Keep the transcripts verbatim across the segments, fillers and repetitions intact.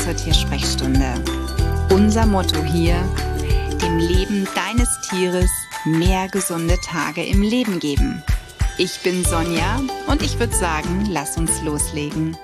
zur Tiersprechstunde. Unser Motto hier: dem Leben deines Tieres mehr gesunde Tage im Leben geben. Ich bin Sonja und ich würde sagen, lass uns loslegen.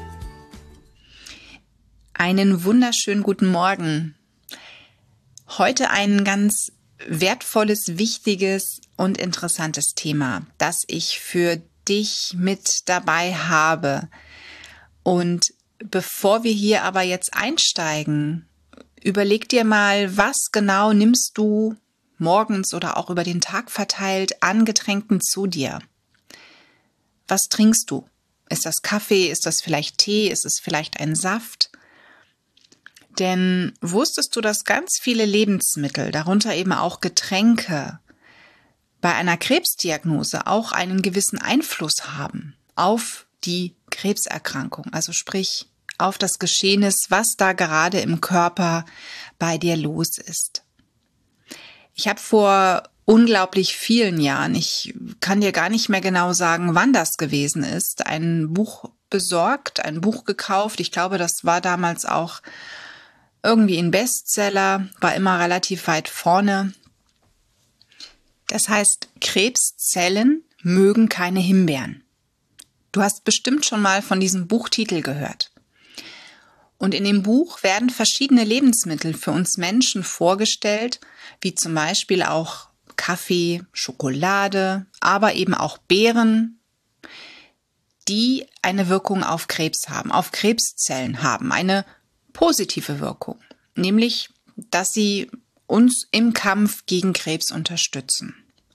Einen wunderschönen guten Morgen. Heute ein ganz wertvolles, wichtiges und interessantes Thema, das ich für dich mit dabei habe. Und bevor wir hier aber jetzt einsteigen, überleg dir mal, was genau nimmst du morgens oder auch über den Tag verteilt an Getränken zu dir? Was trinkst du? Ist das Kaffee? Ist das vielleicht Tee? Ist es vielleicht ein Saft? Denn wusstest du, dass ganz viele Lebensmittel, darunter eben auch Getränke, bei einer Krebsdiagnose auch einen gewissen Einfluss haben auf die Krebserkrankung, also sprich auf das Geschehnis, was da gerade im Körper bei dir los ist. Ich habe vor unglaublich vielen Jahren, ich kann dir gar nicht mehr genau sagen, wann das gewesen ist, ein Buch besorgt, ein Buch gekauft. Ich glaube, das war damals auch irgendwie ein Bestseller, war immer relativ weit vorne. Das heißt, Krebszellen mögen keine Himbeeren. Du hast bestimmt schon mal von diesem Buchtitel gehört. Und in dem Buch werden verschiedene Lebensmittel für uns Menschen vorgestellt, wie zum Beispiel auch Kaffee, Schokolade, aber eben auch Beeren, die eine Wirkung auf Krebs haben, auf Krebszellen haben, eine positive Wirkung, nämlich, dass sie uns im Kampf gegen Krebs unterstützen.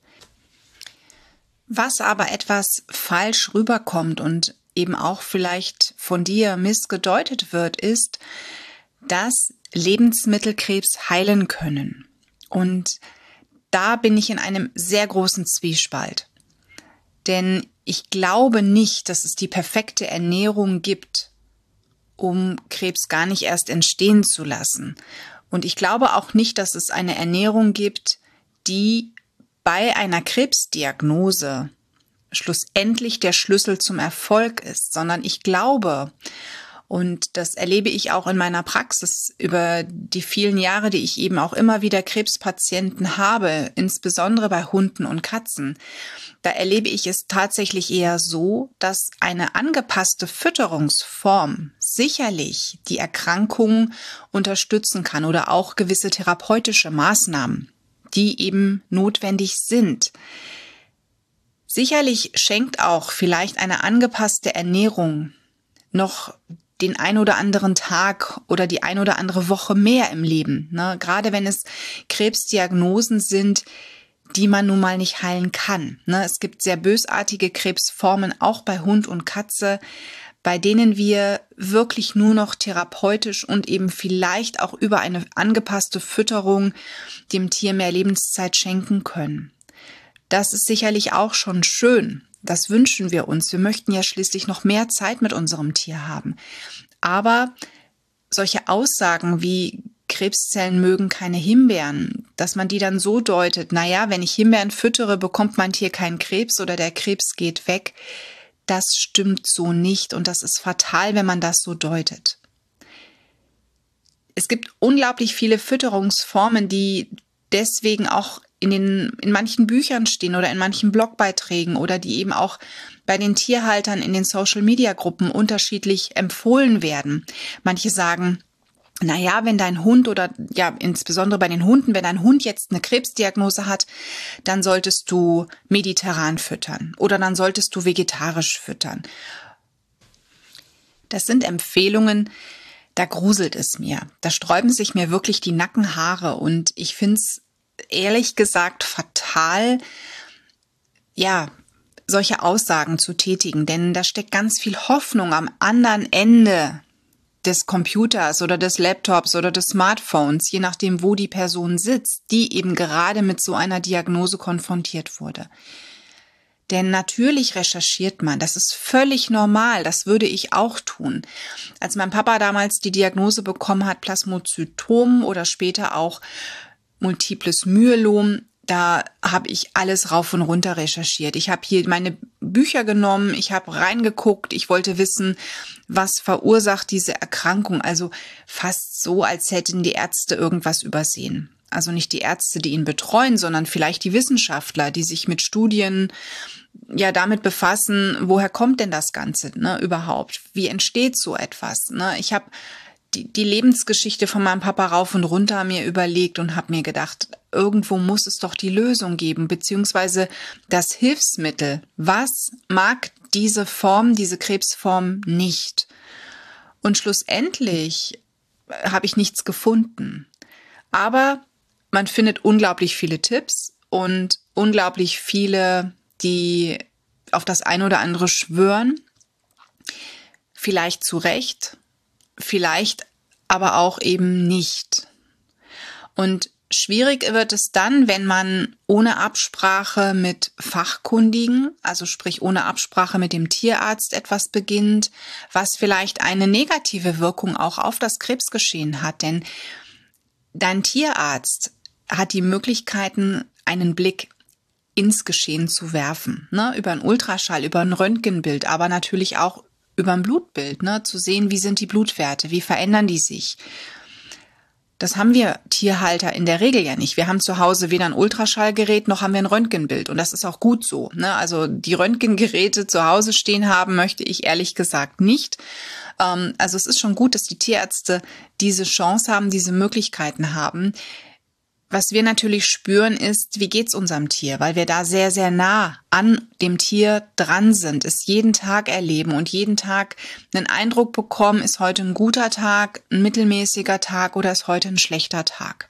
Was aber etwas falsch rüberkommt und eben auch vielleicht von dir missgedeutet wird, ist, dass Lebensmittel Krebs heilen können. Und da bin ich in einem sehr großen Zwiespalt. Denn ich glaube nicht, dass es die perfekte Ernährung gibt, um Krebs gar nicht erst entstehen zu lassen. Und ich glaube auch nicht, dass es eine Ernährung gibt, die bei einer Krebsdiagnose schlussendlich der Schlüssel zum Erfolg ist, sondern ich glaube, und das erlebe ich auch in meiner Praxis über die vielen Jahre, die ich eben auch immer wieder Krebspatienten habe, insbesondere bei Hunden und Katzen, da erlebe ich es tatsächlich eher so, dass eine angepasste Fütterungsform sicherlich die Erkrankung unterstützen kann oder auch gewisse therapeutische Maßnahmen, die eben notwendig sind. Sicherlich schenkt auch vielleicht eine angepasste Ernährung noch den ein oder anderen Tag oder die ein oder andere Woche mehr im Leben, ne? Gerade wenn es Krebsdiagnosen sind, die man nun mal nicht heilen kann, ne? Es gibt sehr bösartige Krebsformen, auch bei Hund und Katze, bei denen wir wirklich nur noch therapeutisch und eben vielleicht auch über eine angepasste Fütterung dem Tier mehr Lebenszeit schenken können. Das ist sicherlich auch schon schön. Das wünschen wir uns. Wir möchten ja schließlich noch mehr Zeit mit unserem Tier haben. Aber solche Aussagen wie Krebszellen mögen keine Himbeeren, dass man die dann so deutet, naja, wenn ich Himbeeren füttere, bekommt mein Tier keinen Krebs oder der Krebs geht weg, das stimmt so nicht und das ist fatal, wenn man das so deutet. Es gibt unglaublich viele Fütterungsformen, die deswegen auch in den, in manchen Büchern stehen oder in manchen Blogbeiträgen oder die eben auch bei den Tierhaltern in den Social-Media-Gruppen unterschiedlich empfohlen werden. Manche sagen, naja, wenn dein Hund oder ja, insbesondere bei den Hunden, wenn dein Hund jetzt eine Krebsdiagnose hat, dann solltest du mediterran füttern oder dann solltest du vegetarisch füttern. Das sind Empfehlungen, da gruselt es mir. Da sträuben sich mir wirklich die Nackenhaare und ich finde es ehrlich gesagt fatal, ja, solche Aussagen zu tätigen, denn da steckt ganz viel Hoffnung am anderen Ende des Computers oder des Laptops oder des Smartphones, je nachdem, wo die Person sitzt, die eben gerade mit so einer Diagnose konfrontiert wurde. Denn natürlich recherchiert man, das ist völlig normal, das würde ich auch tun. Als mein Papa damals die Diagnose bekommen hat, Plasmazytom oder später auch Multiples Myelom, Da habe ich alles rauf und runter recherchiert. Ich habe hier meine Bücher genommen, ich habe reingeguckt, ich wollte wissen, was verursacht diese Erkrankung. Also fast so, als hätten die Ärzte irgendwas übersehen. Also nicht die Ärzte, die ihn betreuen, sondern vielleicht die Wissenschaftler, die sich mit Studien ja damit befassen, woher kommt denn das Ganze, ne, überhaupt? Wie entsteht so etwas? Ne? Ich habe die, die Lebensgeschichte von meinem Papa rauf und runter mir überlegt und habe mir gedacht, irgendwo muss es doch die Lösung geben, beziehungsweise das Hilfsmittel. Was mag diese Form, diese Krebsform nicht? Und schlussendlich habe ich nichts gefunden. Aber man findet unglaublich viele Tipps und unglaublich viele, die auf das eine oder andere schwören. Vielleicht zu Recht, vielleicht aber auch eben nicht. Und schwierig wird es dann, wenn man ohne Absprache mit Fachkundigen, also sprich ohne Absprache mit dem Tierarzt etwas beginnt, was vielleicht eine negative Wirkung auch auf das Krebsgeschehen hat. Denn dein Tierarzt hat die Möglichkeiten, einen Blick ins Geschehen zu werfen, ne? Über einen Ultraschall, über ein Röntgenbild, aber natürlich auch über ein Blutbild, ne? Zu sehen, wie sind die Blutwerte, wie verändern die sich. Das haben wir Tierhalter in der Regel ja nicht. Wir haben zu Hause weder ein Ultraschallgerät, noch haben wir ein Röntgenbild. Und das ist auch gut so, ne? Also die Röntgengeräte zu Hause stehen haben, möchte ich ehrlich gesagt nicht. Ähm, also es ist schon gut, dass die Tierärzte diese Chance haben, diese Möglichkeiten haben. Was wir natürlich spüren ist, wie geht's unserem Tier, weil wir da sehr, sehr nah an dem Tier dran sind, es jeden Tag erleben und jeden Tag einen Eindruck bekommen, ist heute ein guter Tag, ein mittelmäßiger Tag oder ist heute ein schlechter Tag.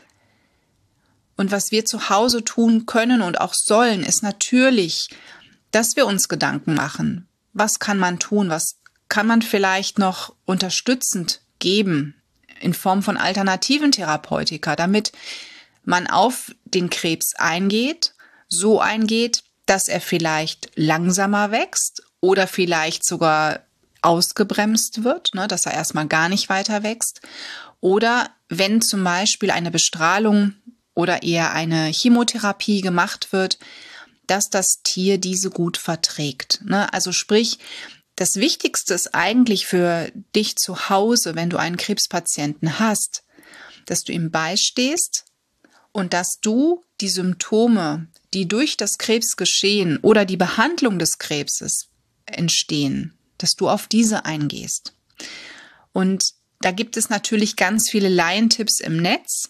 Und was wir zu Hause tun können und auch sollen, ist natürlich, dass wir uns Gedanken machen. Was kann man tun? Was kann man vielleicht noch unterstützend geben in Form von alternativen Therapeutika, damit man auf den Krebs eingeht, so eingeht, dass er vielleicht langsamer wächst oder vielleicht sogar ausgebremst wird, ne, dass er erstmal gar nicht weiter wächst. Oder wenn zum Beispiel eine Bestrahlung oder eher eine Chemotherapie gemacht wird, dass das Tier diese gut verträgt. Ne? Also sprich, das Wichtigste ist eigentlich für dich zu Hause, wenn du einen Krebspatienten hast, dass du ihm beistehst und dass du die Symptome, die durch das Krebsgeschehen oder die Behandlung des Krebses entstehen, dass du auf diese eingehst. Und da gibt es natürlich ganz viele Laientipps im Netz.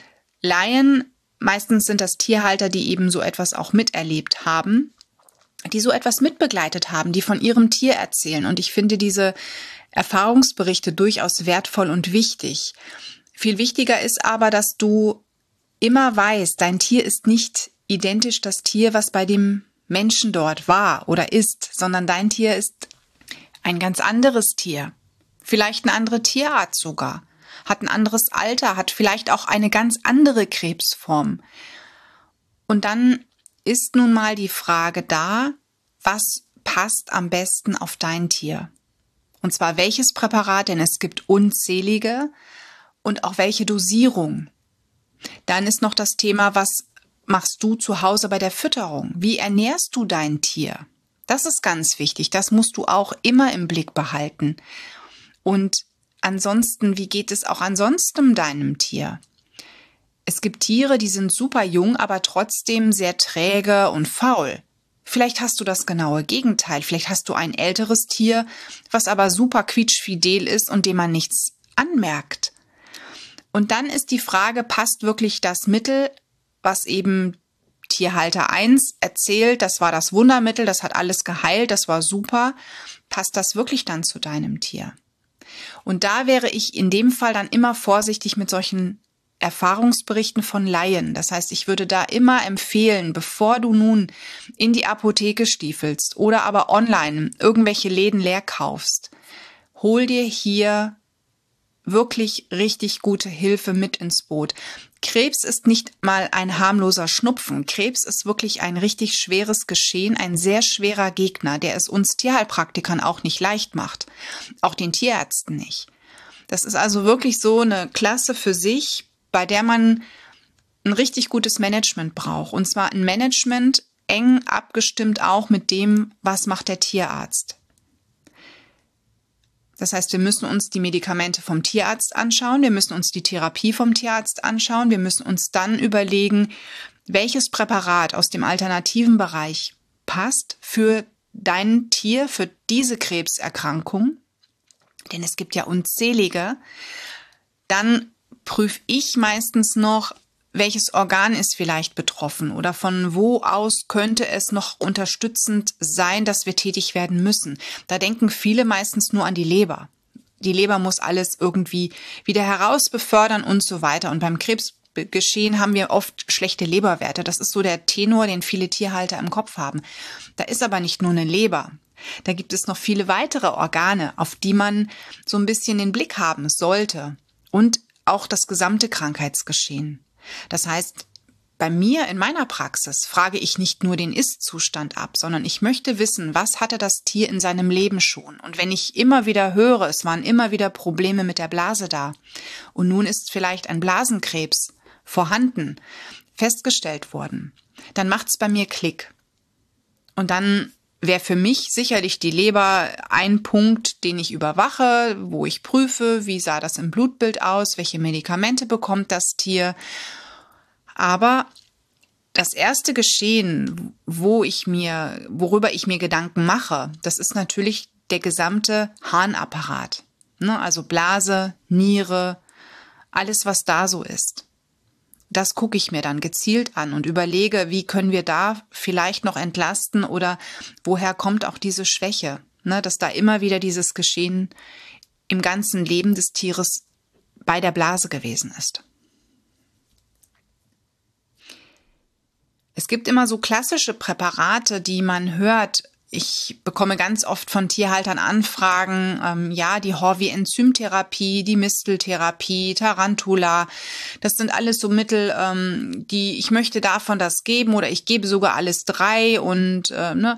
Laien, meistens sind das Tierhalter, die eben so etwas auch miterlebt haben, die so etwas mitbegleitet haben, die von ihrem Tier erzählen. Und ich finde diese Erfahrungsberichte durchaus wertvoll und wichtig. Viel wichtiger ist aber, dass du immer weißt, dein Tier ist nicht identisch das Tier, was bei dem Menschen dort war oder ist, sondern dein Tier ist ein ganz anderes Tier. Vielleicht eine andere Tierart sogar, hat ein anderes Alter, hat vielleicht auch eine ganz andere Krebsform. Und dann ist nun mal die Frage da, was passt am besten auf dein Tier? Und zwar welches Präparat, denn es gibt unzählige, und auch welche Dosierung. Dann ist noch das Thema, was machst du zu Hause bei der Fütterung? Wie ernährst du dein Tier? Das ist ganz wichtig, das musst du auch immer im Blick behalten. Und ansonsten, wie geht es auch ansonsten deinem Tier? Es gibt Tiere, die sind super jung, aber trotzdem sehr träge und faul. Vielleicht hast du das genaue Gegenteil. Vielleicht hast du ein älteres Tier, was aber super quietschfidel ist und dem man nichts anmerkt. Und dann ist die Frage, passt wirklich das Mittel, was eben Tierhalter eins erzählt, das war das Wundermittel, das hat alles geheilt, das war super, passt das wirklich dann zu deinem Tier? Und da wäre ich in dem Fall dann immer vorsichtig mit solchen Erfahrungsberichten von Laien. Das heißt, ich würde da immer empfehlen, bevor du nun in die Apotheke stiefelst oder aber online irgendwelche Läden leer kaufst, hol dir hier wirklich richtig gute Hilfe mit ins Boot. Krebs ist nicht mal ein harmloser Schnupfen. Krebs ist wirklich ein richtig schweres Geschehen, ein sehr schwerer Gegner, der es uns Tierheilpraktikern auch nicht leicht macht, auch den Tierärzten nicht. Das ist also wirklich so eine Klasse für sich, bei der man ein richtig gutes Management braucht. Und zwar ein Management eng abgestimmt auch mit dem, was macht der Tierarzt. Das heißt, wir müssen uns die Medikamente vom Tierarzt anschauen, wir müssen uns die Therapie vom Tierarzt anschauen, wir müssen uns dann überlegen, welches Präparat aus dem alternativen Bereich passt für dein Tier, für diese Krebserkrankung, denn es gibt ja unzählige. Dann prüfe ich meistens noch, welches Organ ist vielleicht betroffen oder von wo aus könnte es noch unterstützend sein, dass wir tätig werden müssen. Da denken viele meistens nur an die Leber. Die Leber muss alles irgendwie wieder herausbefördern und so weiter. Und beim Krebsgeschehen haben wir oft schlechte Leberwerte. Das ist so der Tenor, den viele Tierhalter im Kopf haben. Da ist aber nicht nur eine Leber. Da gibt es noch viele weitere Organe, auf die man so ein bisschen den Blick haben sollte. Und auch das gesamte Krankheitsgeschehen. Das heißt, bei mir in meiner Praxis frage ich nicht nur den Ist-Zustand ab, sondern ich möchte wissen, was hatte das Tier in seinem Leben schon. Und wenn ich immer wieder höre, es waren immer wieder Probleme mit der Blase da und nun ist vielleicht ein Blasenkrebs vorhanden, festgestellt worden, dann macht es bei mir Klick. Und dann wäre für mich sicherlich die Leber ein Punkt, den ich überwache, wo ich prüfe, wie sah das im Blutbild aus, welche Medikamente bekommt das Tier. Aber das erste Geschehen, wo ich mir, worüber ich mir Gedanken mache, das ist natürlich der gesamte Harnapparat. Ne? Also Blase, Niere, alles, was da so ist. Das gucke ich mir dann gezielt an und überlege, wie können wir da vielleicht noch entlasten oder woher kommt auch diese Schwäche, ne, dass da immer wieder dieses Geschehen im ganzen Leben des Tieres bei der Blase gewesen ist. Es gibt immer so klassische Präparate, die man hört. Ich bekomme ganz oft von Tierhaltern Anfragen, ähm, ja, die Horvi-Enzymtherapie, die Misteltherapie, Tarantula. Das sind alles so Mittel, ähm, die ich möchte davon das geben oder ich gebe sogar alles drei und äh, ne,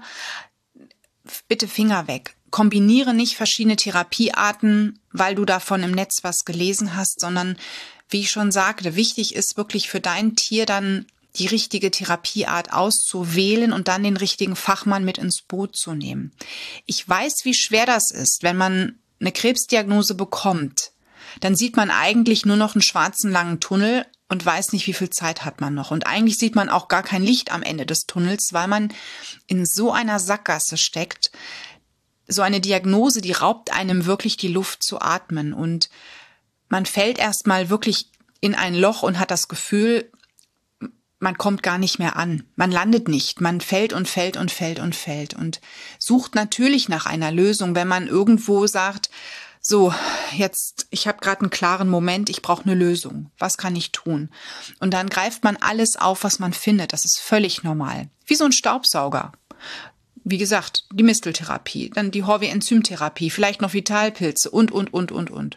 bitte Finger weg. Kombiniere nicht verschiedene Therapiearten, weil du davon im Netz was gelesen hast, sondern wie ich schon sagte, wichtig ist wirklich für dein Tier dann die richtige Therapieart auszuwählen und dann den richtigen Fachmann mit ins Boot zu nehmen. Ich weiß, wie schwer das ist, wenn man eine Krebsdiagnose bekommt. Dann sieht man eigentlich nur noch einen schwarzen langen Tunnel und weiß nicht, wie viel Zeit hat man noch. Und eigentlich sieht man auch gar kein Licht am Ende des Tunnels, weil man in so einer Sackgasse steckt. So eine Diagnose, die raubt einem wirklich die Luft zu atmen. Und man fällt erstmal wirklich in ein Loch und hat das Gefühl, man kommt gar nicht mehr an. Man landet nicht. Man fällt und fällt und fällt und fällt und sucht natürlich nach einer Lösung, wenn man irgendwo sagt, so, jetzt, ich habe gerade einen klaren Moment, ich brauche eine Lösung. Was kann ich tun? Und dann greift man alles auf, was man findet. Das ist völlig normal. Wie so ein Staubsauger. Wie gesagt, die Misteltherapie, dann die Horvi-Enzymtherapie, vielleicht noch Vitalpilze und, und, und, und, und.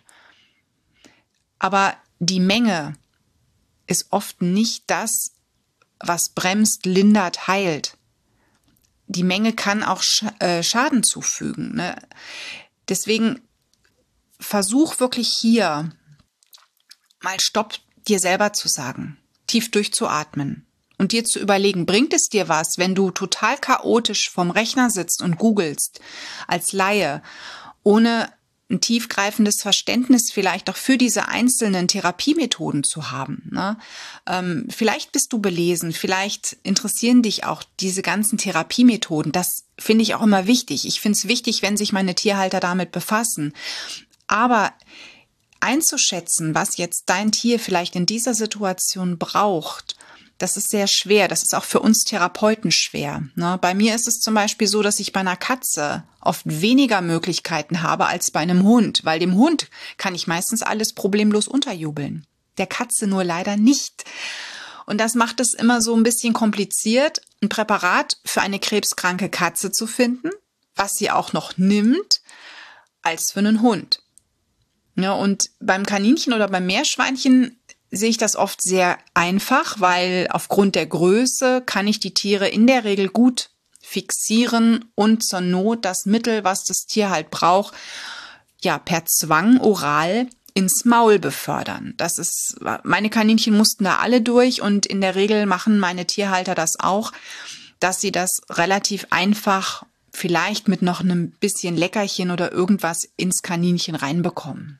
Aber die Menge ist oft nicht das, was bremst, lindert, heilt. Die Menge kann auch Schaden zufügen. Ne? Deswegen versuch wirklich hier mal Stopp dir selber zu sagen, tief durchzuatmen und dir zu überlegen, bringt es dir was, wenn du total chaotisch vorm Rechner sitzt und googelst als Laie, ohne ein tiefgreifendes Verständnis vielleicht auch für diese einzelnen Therapiemethoden zu haben. Ne? Ähm, vielleicht bist du belesen, vielleicht interessieren dich auch diese ganzen Therapiemethoden. Das finde ich auch immer wichtig. Ich finde es wichtig, wenn sich meine Tierhalter damit befassen. Aber einzuschätzen, was jetzt dein Tier vielleicht in dieser Situation braucht, das ist sehr schwer. Das ist auch für uns Therapeuten schwer. Ne? Bei mir ist es zum Beispiel so, dass ich bei einer Katze oft weniger Möglichkeiten habe als bei einem Hund, weil dem Hund kann ich meistens alles problemlos unterjubeln. Der Katze nur leider nicht. Und das macht es immer so ein bisschen kompliziert, ein Präparat für eine krebskranke Katze zu finden, was sie auch noch nimmt, als für einen Hund. Ja, und beim Kaninchen oder beim Meerschweinchen sehe ich das oft sehr einfach, weil aufgrund der Größe kann ich die Tiere in der Regel gut fixieren und zur Not das Mittel, was das Tier halt braucht, ja, per Zwang oral ins Maul befördern. Das ist, meine Kaninchen mussten da alle durch und in der Regel machen meine Tierhalter das auch, dass sie das relativ einfach vielleicht mit noch einem bisschen Leckerchen oder irgendwas ins Kaninchen reinbekommen.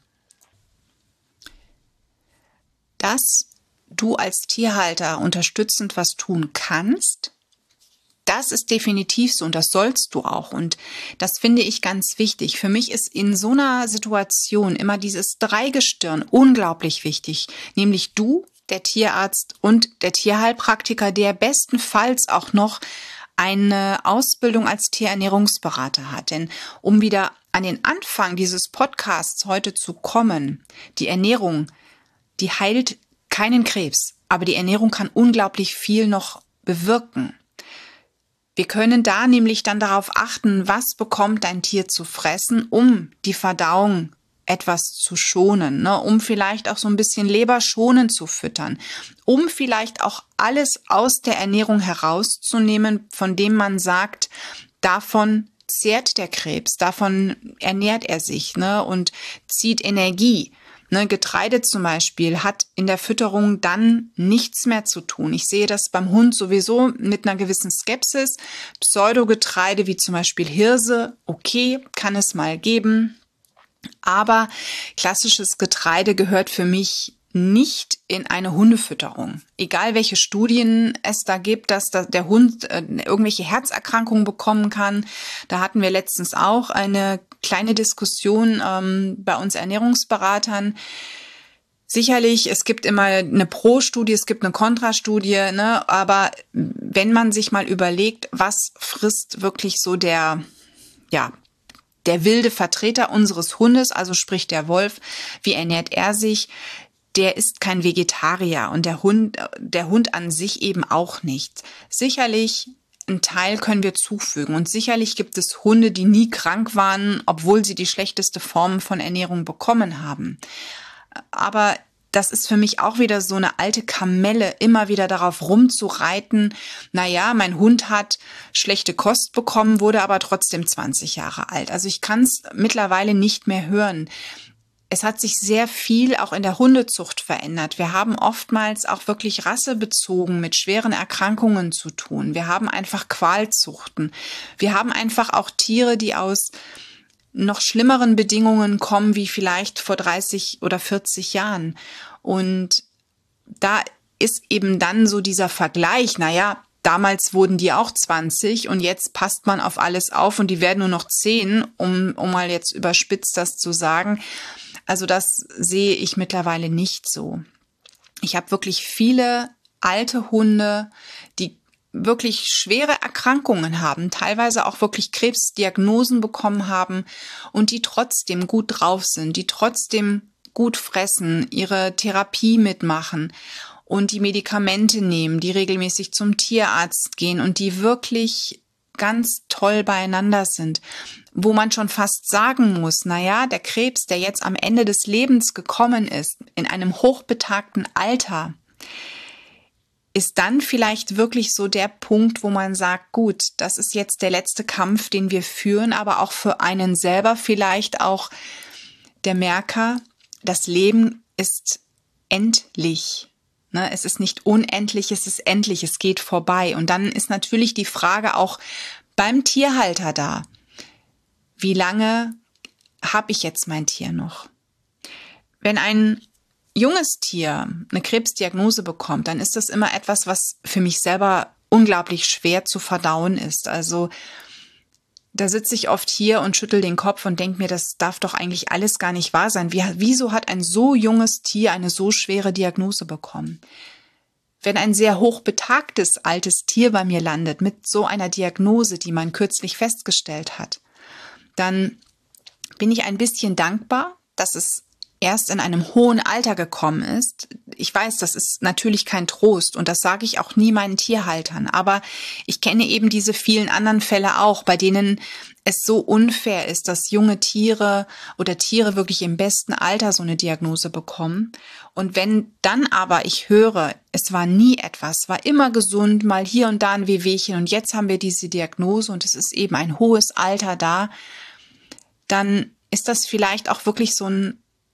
Dass du als Tierhalter unterstützend was tun kannst, das ist definitiv so und das sollst du auch. Und das finde ich ganz wichtig. Für mich ist in so einer Situation immer dieses Dreigestirn unglaublich wichtig. Nämlich du, der Tierarzt und der Tierheilpraktiker, der bestenfalls auch noch eine Ausbildung als Tierernährungsberater hat. Denn um wieder an den Anfang dieses Podcasts heute zu kommen, die Ernährung, die heilt keinen Krebs, aber die Ernährung kann unglaublich viel noch bewirken. Wir können da nämlich dann darauf achten, was bekommt dein Tier zu fressen, um die Verdauung etwas zu schonen, ne? Um vielleicht auch so ein bisschen leberschonend zu füttern, um vielleicht auch alles aus der Ernährung herauszunehmen, von dem man sagt, davon zehrt der Krebs, davon ernährt er sich, ne? Und zieht Energie. Ne, Getreide zum Beispiel hat in der Fütterung dann nichts mehr zu tun. Ich sehe das beim Hund sowieso mit einer gewissen Skepsis. Pseudogetreide wie zum Beispiel Hirse, okay, kann es mal geben. Aber klassisches Getreide gehört für mich nicht in eine Hundefütterung. Egal welche Studien es da gibt, dass der Hund irgendwelche Herzerkrankungen bekommen kann. Da hatten wir letztens auch eine kleine Diskussion ähm, bei uns Ernährungsberatern. Sicherlich, es gibt immer eine Pro-Studie, es gibt eine Kontra-Studie, ne? Aber wenn man sich mal überlegt, was frisst wirklich so der, ja, der wilde Vertreter unseres Hundes, also sprich der Wolf, wie ernährt er sich? Der ist kein Vegetarier und der Hund, der Hund an sich eben auch nicht. Sicherlich einen Teil können wir zufügen und sicherlich gibt es Hunde, die nie krank waren, obwohl sie die schlechteste Form von Ernährung bekommen haben. Aber das ist für mich auch wieder so eine alte Kamelle, immer wieder darauf rumzureiten. Naja, mein Hund hat schlechte Kost bekommen, wurde aber trotzdem zwanzig Jahre alt. Also ich kann es mittlerweile nicht mehr hören. Es hat sich sehr viel auch in der Hundezucht verändert. Wir haben oftmals auch wirklich rassebezogen mit schweren Erkrankungen zu tun. Wir haben einfach Qualzuchten. Wir haben einfach auch Tiere, die aus noch schlimmeren Bedingungen kommen, wie vielleicht vor dreißig oder vierzig Jahren. Und da ist eben dann so dieser Vergleich, naja, damals wurden die auch zwanzig und jetzt passt man auf alles auf und die werden nur noch zehn, um, um mal jetzt überspitzt das zu sagen. Also das sehe ich mittlerweile nicht so. Ich habe wirklich viele alte Hunde, die wirklich schwere Erkrankungen haben, teilweise auch wirklich Krebsdiagnosen bekommen haben und die trotzdem gut drauf sind, die trotzdem gut fressen, ihre Therapie mitmachen und die Medikamente nehmen, die regelmäßig zum Tierarzt gehen und die wirklich ganz toll beieinander sind, wo man schon fast sagen muss, naja, der Krebs, der jetzt am Ende des Lebens gekommen ist, in einem hochbetagten Alter, ist dann vielleicht wirklich so der Punkt, wo man sagt, gut, das ist jetzt der letzte Kampf, den wir führen, aber auch für einen selber vielleicht auch der Merker, das Leben ist endlich. Es ist nicht unendlich, es ist endlich, es geht vorbei. Und dann ist natürlich die Frage auch beim Tierhalter da, wie lange habe ich jetzt mein Tier noch? Wenn ein junges Tier eine Krebsdiagnose bekommt, dann ist das immer etwas, was für mich selber unglaublich schwer zu verdauen ist. Also da sitze ich oft hier und schüttel den Kopf und denke mir, das darf doch eigentlich alles gar nicht wahr sein. Wie, wieso hat ein so junges Tier eine so schwere Diagnose bekommen? Wenn ein sehr hochbetagtes altes Tier bei mir landet mit so einer Diagnose, die man kürzlich festgestellt hat, dann bin ich ein bisschen dankbar, dass es erst in einem hohen Alter gekommen ist. Ich weiß, das ist natürlich kein Trost und das sage ich auch nie meinen Tierhaltern, aber ich kenne eben diese vielen anderen Fälle auch, bei denen es so unfair ist, dass junge Tiere oder Tiere wirklich im besten Alter so eine Diagnose bekommen. Und wenn dann aber ich höre, es war nie etwas, war immer gesund, mal hier und da ein Wehwehchen und jetzt haben wir diese Diagnose und es ist eben ein hohes Alter da, dann ist das vielleicht auch wirklich so ein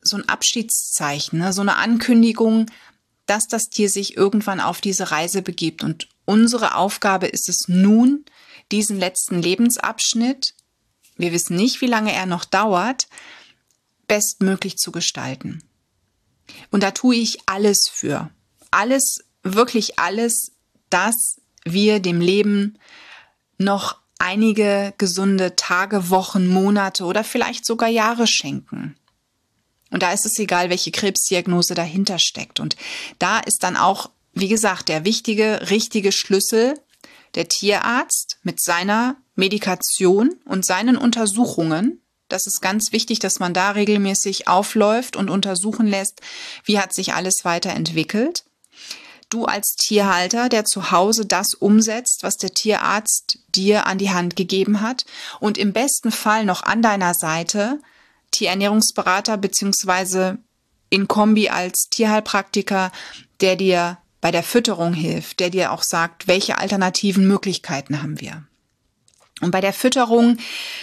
so ein Abschiedszeichen, ne? So eine Ankündigung, dass das Tier sich irgendwann auf diese Reise begibt. Und unsere Aufgabe ist es nun, diesen letzten Lebensabschnitt, wir wissen nicht, wie lange er noch dauert, bestmöglich zu gestalten. Und da tue ich alles für. Alles, wirklich alles, dass wir dem Leben noch einige gesunde Tage, Wochen, Monate oder vielleicht sogar Jahre schenken. Und da ist es egal, welche Krebsdiagnose dahinter steckt. Und da ist dann auch, wie gesagt, der wichtige, richtige Schlüssel der Tierarzt mit seiner Medikation und seinen Untersuchungen. Das ist ganz wichtig, dass man da regelmäßig aufläuft und untersuchen lässt, wie hat sich alles weiterentwickelt. Du als Tierhalter, der zu Hause das umsetzt, was der Tierarzt dir an die Hand gegeben hat und im besten Fall noch an deiner Seite Tierernährungsberater beziehungsweise in Kombi als Tierheilpraktiker, der dir bei der Fütterung hilft, der dir auch sagt, welche alternativen Möglichkeiten haben wir. Und bei der Fütterung,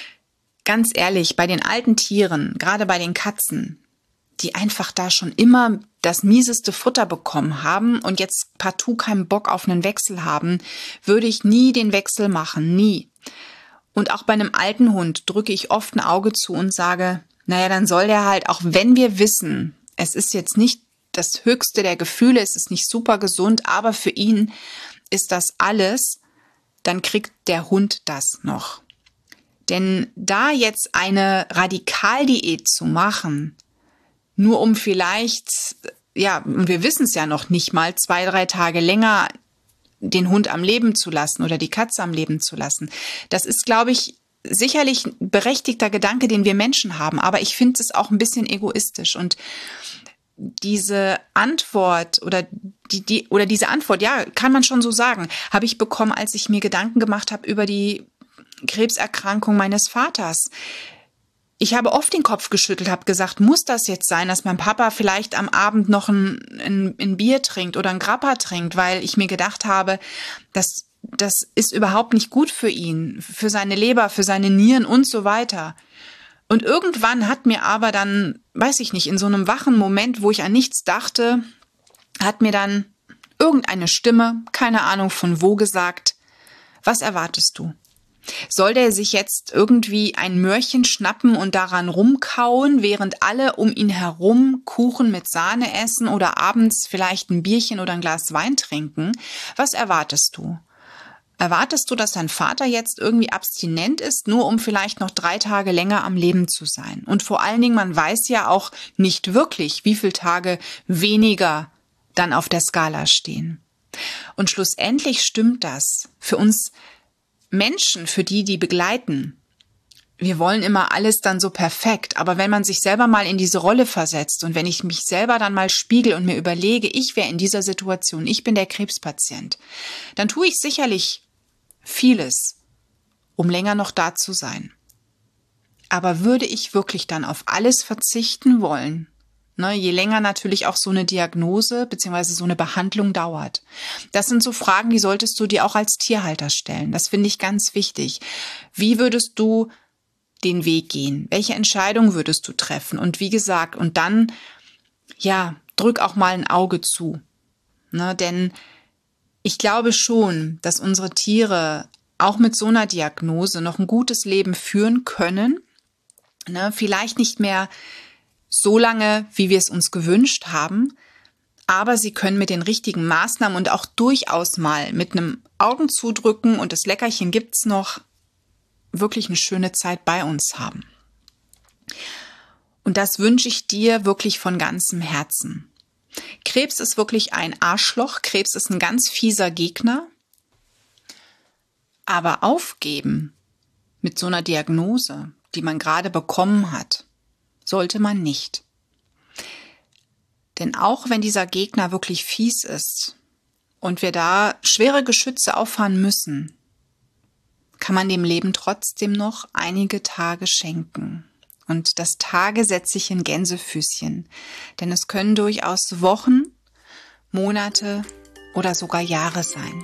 ganz ehrlich, bei den alten Tieren, gerade bei den Katzen, die einfach da schon immer das mieseste Futter bekommen haben und jetzt partout keinen Bock auf einen Wechsel haben, würde ich nie den Wechsel machen, nie. Und auch bei einem alten Hund drücke ich oft ein Auge zu und sage, naja, dann soll der halt, auch wenn wir wissen, es ist jetzt nicht das höchste der Gefühle, es ist nicht super gesund, aber für ihn ist das alles, dann kriegt der Hund das noch. Denn da jetzt eine Radikaldiät zu machen, nur um vielleicht, ja, wir wissen es ja noch nicht mal, zwei, drei Tage länger den Hund am Leben zu lassen oder die Katze am Leben zu lassen, das ist, glaube ich, sicherlich ein berechtigter Gedanke, den wir Menschen haben, aber ich finde es auch ein bisschen egoistisch. Und diese Antwort oder die, die oder diese Antwort, ja, kann man schon so sagen, habe ich bekommen, als ich mir Gedanken gemacht habe über die Krebserkrankung meines Vaters. Ich habe oft den Kopf geschüttelt, habe gesagt, muss das jetzt sein, dass mein Papa vielleicht am Abend noch ein, ein, ein Bier trinkt oder ein Grappa trinkt, weil ich mir gedacht habe, das, das ist überhaupt nicht gut für ihn, für seine Leber, für seine Nieren und so weiter. Und irgendwann hat mir aber dann, weiß ich nicht, in so einem wachen Moment, wo ich an nichts dachte, hat mir dann irgendeine Stimme, keine Ahnung von wo, gesagt, was erwartest du? Soll der sich jetzt irgendwie ein Möhrchen schnappen und daran rumkauen, während alle um ihn herum Kuchen mit Sahne essen oder abends vielleicht ein Bierchen oder ein Glas Wein trinken? Was erwartest du? Erwartest du, dass dein Vater jetzt irgendwie abstinent ist, nur um vielleicht noch drei Tage länger am Leben zu sein? Und vor allen Dingen, man weiß ja auch nicht wirklich, wie viele Tage weniger dann auf der Skala stehen. Und schlussendlich stimmt das für uns Menschen, für die, die begleiten. Wir wollen immer alles dann so perfekt, aber wenn man sich selber mal in diese Rolle versetzt und wenn ich mich selber dann mal spiegel und mir überlege, ich wäre in dieser Situation, ich bin der Krebspatient, dann tue ich sicherlich vieles, um länger noch da zu sein. Aber würde ich wirklich dann auf alles verzichten wollen? Ne, je länger natürlich auch so eine Diagnose bzw. so eine Behandlung dauert. Das sind so Fragen, die solltest du dir auch als Tierhalter stellen. Das finde ich ganz wichtig. Wie würdest du den Weg gehen? Welche Entscheidung würdest du treffen? Und wie gesagt, und dann, ja, drück auch mal ein Auge zu. Ne, denn ich glaube schon, dass unsere Tiere auch mit so einer Diagnose noch ein gutes Leben führen können. Ne, vielleicht nicht mehr so lange, wie wir es uns gewünscht haben, aber sie können mit den richtigen Maßnahmen und auch durchaus mal mit einem Augenzudrücken und das Leckerchen gibt's noch, wirklich eine schöne Zeit bei uns haben. Und das wünsche ich dir wirklich von ganzem Herzen. Krebs ist wirklich ein Arschloch, Krebs ist ein ganz fieser Gegner, aber aufgeben mit so einer Diagnose, die man gerade bekommen hat, sollte man nicht. Denn auch wenn dieser Gegner wirklich fies ist und wir da schwere Geschütze auffahren müssen, kann man dem Leben trotzdem noch einige Tage schenken. Und das Tage setze ich in Gänsefüßchen, denn es können durchaus Wochen, Monate oder sogar Jahre sein.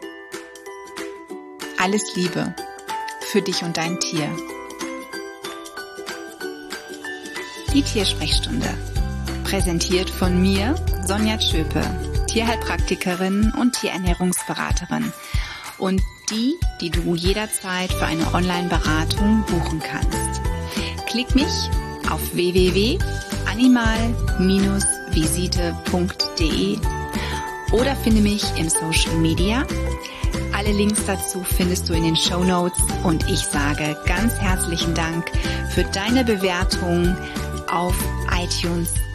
Alles Liebe für dich und dein Tier. die Tiersprechstunde. Präsentiert von mir, Sonja Tschöpe, Tierheilpraktikerin und Tierernährungsberaterin. Und die, die du jederzeit für eine Online-Beratung buchen kannst. Klick mich auf w w w punkt animal Bindestrich visite punkt de oder finde mich im Social Media. Alle Links dazu findest du in den Shownotes und ich sage ganz herzlichen Dank für deine Bewertung auf iTunes